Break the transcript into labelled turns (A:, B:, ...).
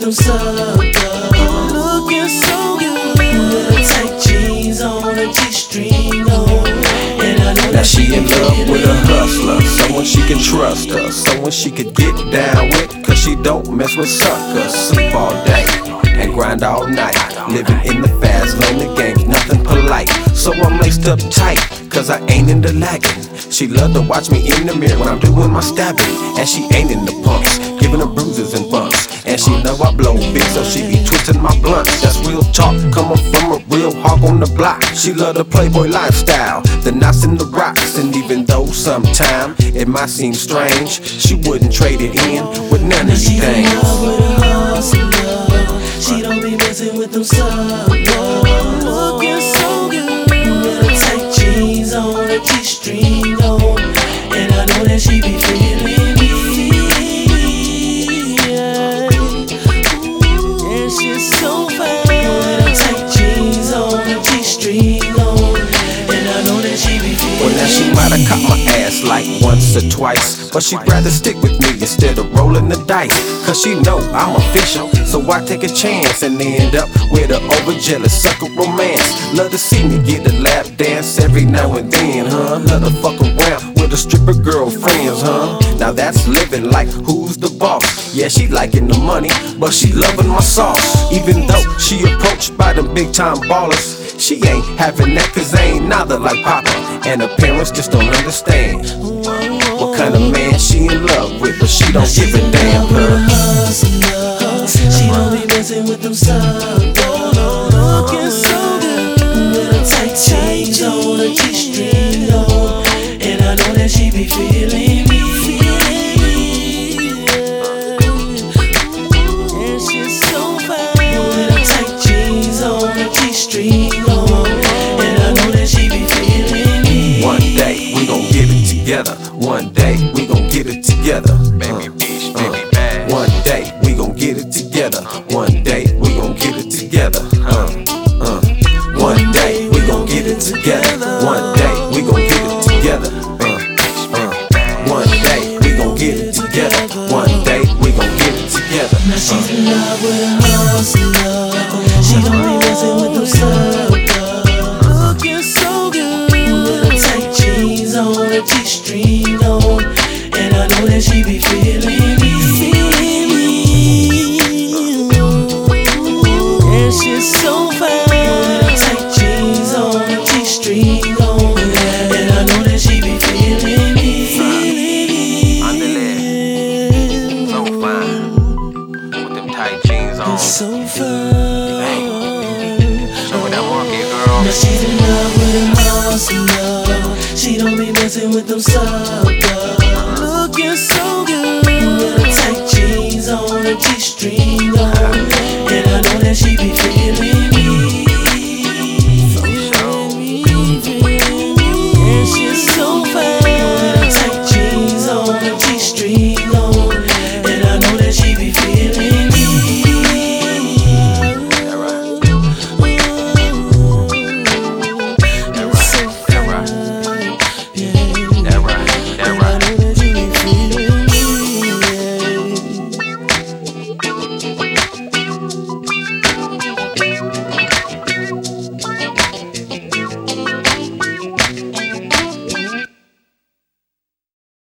A: them suckers. Looking so good with her tight jeans on, a G-string on. And I know
B: now she in love with a hustler, someone she can trust her, someone she could get down with, cause she don't mess with suckers. Sleep all day and grind all night, living in the fast lane, the game's nothing polite. So I'm laced up tight, cause I ain't into lagging. She love to watch me in the mirror when I'm doing my stabbing, and she ain't in the pumps, giving her bruises and bumps. And she know I blow big, so she be twisting my blunts. That's real talk, coming from a real hog on the block. She love the playboy lifestyle, the knots and the rocks. And even though sometime it might seem strange, she wouldn't trade it in with none of these things.
A: She don't be messing with them suckers. Looking so good with her tight jeans on, a G-string on. And I know that she be feeling me. Yeah. And she's so fine with her tight jeans on, a G-string on. And I know that she be feeling me.
B: Well, now she might've caught my ass like once or twice, but she'd rather stick with me instead of rolling the dice. Cause she know I'm official, so I take a chance and end up with an over-jealous sucker romance. Love to see me get a lap dance every now and then, huh? Love to fuck around with a stripper girlfriends, huh? Now that's living like who's the boss. Yeah, she liking the money, but she loving my sauce. Even though she approached by them big time ballers, she ain't having that cause they ain't neither like Papa. And her parents just don't understand what kind of man she in love with, but she don't give a damn,
A: She don't be messing with them suckers. Looking so good with her tight jeans on, a G-string on. And I know that she be feeling me. And she's so fine with her tight jeans on, a G-string on. And I know that she be feeling me.
B: One day we gon' get it together. One day we gon' get it together.
C: Baby bitch, baby bad.
B: One day we gon' get it together. One day we gon' get it together. One day we gon' get it together. One day we gon' get it together. One day we gon' get it together. One day we gon' get it together.
A: Now she's in love with a hustler. She don't be messing with them suckers. Looking so good with her tight jeans on, a G-string on. And I know that she be feeling me. And she's so fine with her tight jeans on, a G-string on. And I know that she be feeling me.
C: So fine with them tight jeans on.
A: So fine.
C: Show me that market, girl.
A: Now she's in love with a hustler. She don't be messing with them suckers. Looking so good with her tight jeans on, a G-string on.